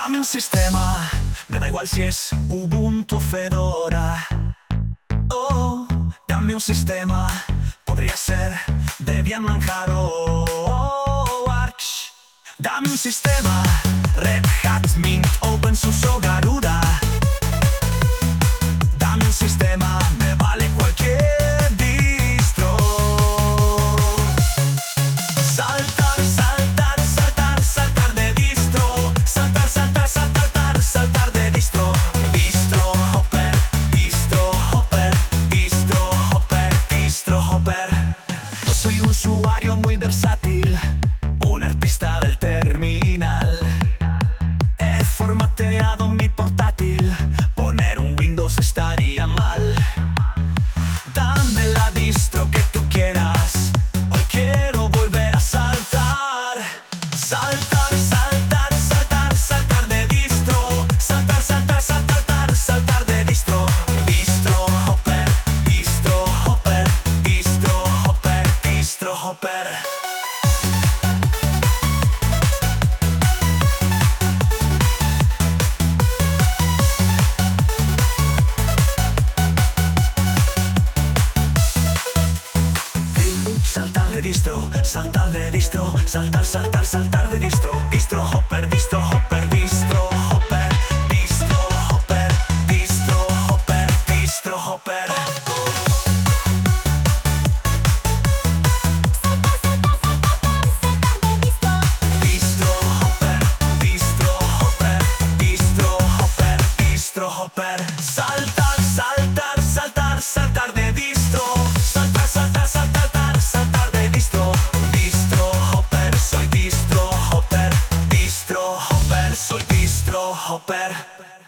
Dame un sistema, me da igual si es Ubuntu o Fedora. Oh, dame un sistema, podría ser Debian, Manjaro o Arch. Dame un sistema, Red Hat, Mint, OpenSUSE o Garuda. Dame un sistema, me vale cualquier distro. Saltar, saltar, saltar, saltar de distro. Saltar, saltar, saltar, saltar de distro. Distro hopper, distro hopper, distro hopper, distro hopper. Yo soy un usuario muy versátil, un artista del terminal. He formateado mi portátil, poner un Windows estaría mal. Dame la distro que tú quieras, hoy quiero volver a saltar. Saltar, saltar, saltar, saltar de distro. Saltar, saltar, saltar, saltar de distro. Distro hopper, distro hopper, distro hopper, distro hopper. Saltar de distro, saltar de distro, saltar, saltar, saltar de distro. Distro hopper, distro hopper, distro hopper, distro hopper, distro hopper, distro hopper. Distro hopper, distro hopper, distro hopper, distro hopper. Saltar, saltar, saltar, saltar de distro. Saltar, saltar, saltar, saltar de distro. Distro hopper, soy distro hopper, distro hopper, soy distro hopper.